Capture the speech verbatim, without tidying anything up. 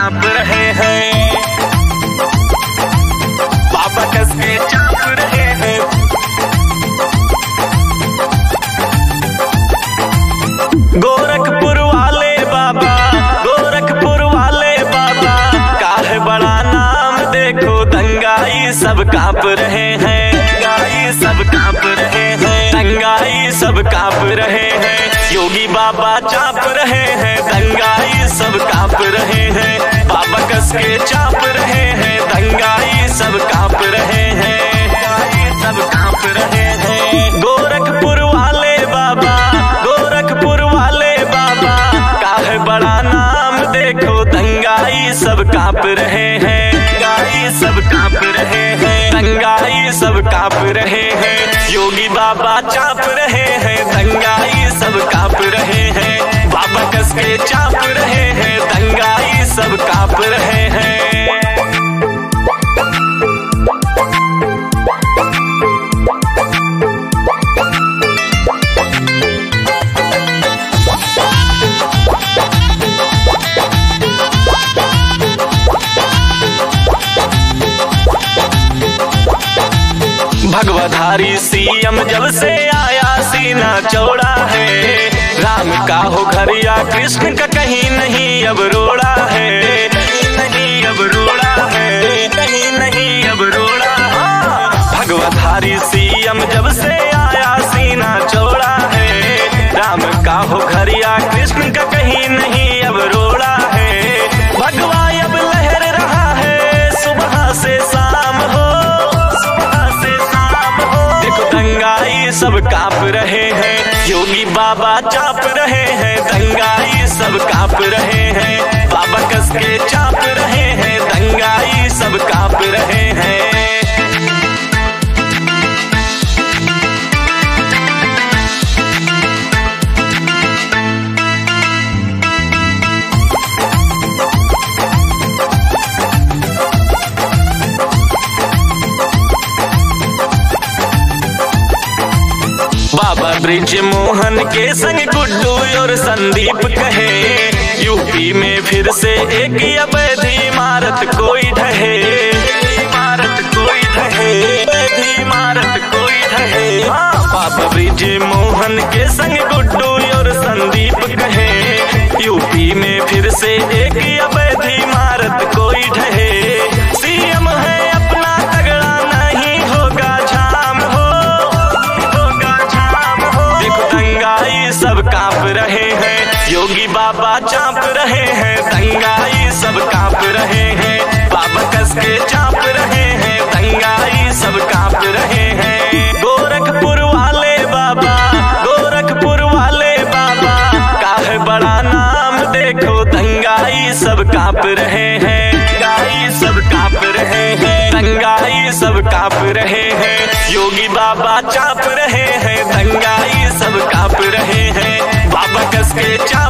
कांप रहे हैं, बाबा कस के चाप रहे हैं। गोरखपुर वाले बाबा, गोरखपुर वाले बाबा, काहे बड़ा नाम देखो, दंगाई सब कांप रहे हैं, दंगाई सब कांप रहे हैं, दंगाई सब कांप रहे हैं। योगी बाबा चाप रहे हैं, दंगाई सब कांप रहे हैं, बाबा कस के चाप रहे हैं, दंगाई सब कांप रहे हैं, दंगाई सब कांप रहे हैं। गोरखपुर वाले बाबा, गोरखपुर वाले बाबा, काहे बड़ा नाम देखो, दंगाई सब कांप रहे हैं, दंगाई सब कांप रहे हैं, दंगाई सब कांप रहे हैं। योगी बाबा चाप रहे हैं, दंगाई सब कांप रहे हैं, बाबा कस के चाप रहे हैं, दंगाई सब कांप रहे हैं। भगवाधारी सीएम जब से आया सीना चौड़ा है, राम का हो घर या कृष्ण का कहीं नहीं अब रोड़ा है, कहीं नहीं अब रोड़ा है, कहीं नहीं अब रोड़ा है। भगवाधारी सीएम जब से आया सीना चौड़ा है, राम का हो घर या कृष्ण का कहीं नहीं अब रोड़ा है। भगवा अब लहर रहा है सुबह से शाम हो, दंगाई सब कांप रहे हैं, योगी बाबा चाप रहे हैं, दंगाई सब कांप रहे हैं, बाबा कस के चाप रहे हैं, दंगाई सब कांप रहे हैं। बाबा ब्रिज मोहन के संग गुड्डू और संदीप कहे, यूपी में फिर से एक अवैध इमारत कोई ढहे, इमारत कोई ढहे, अवैध इमारत कोई ढहे। बाबा ब्रिज मोहन के संग गुड्डू और संदीप कहे, यूपी में फिर से एक अवैध इमारत कोई ढहे। सीएम है अपना तगड़ा नहीं होगा झाम हो, सब कांप रहे हैं, योगी बाबा चाप रहे हैं, दंगाई सब कांप रहे हैं, बाबा कस के चाप रहे हैं, दंगाई सब कांप रहे हैं। गोरखपुर वाले बाबा, गोरखपुर वाले बाबा, काहे बड़ा नाम देखो, दंगाई सब कांप रहे हैं, दंगाई सब कांप रहे हैं, दंगाई सब कांप रहे हैं। योगी बाबा चाप रहे हैं, दंगाई सब कांप रहे हैं, बाबा कस के चाप